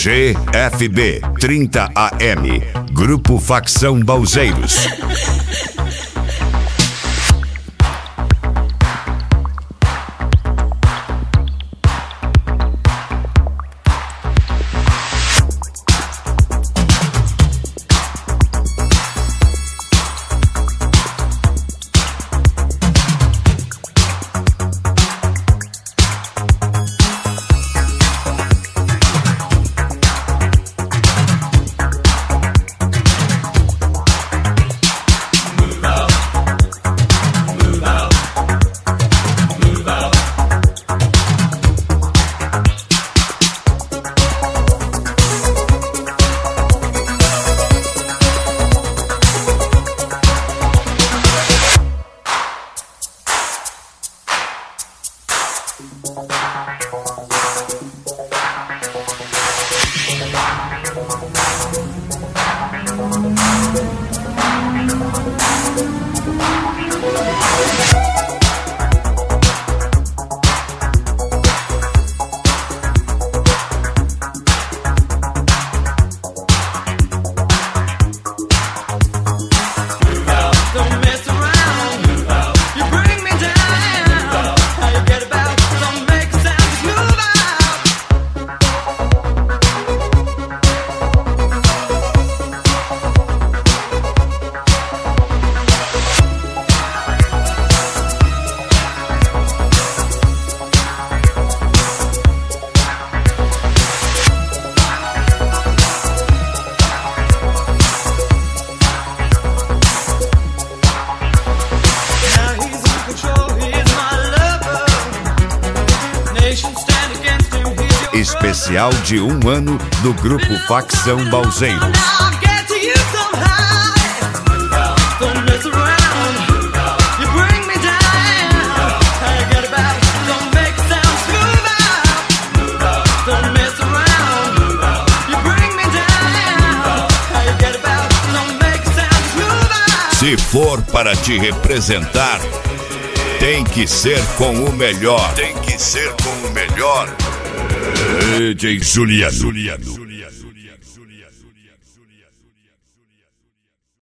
GFB 30 AM, Grupo Facção Balzeiros. Especial de 1 ano do Grupo Facção Balzeiros. Se for para te representar, tem que ser com o melhor. Tem que ser com o melhor. DJ Juliano.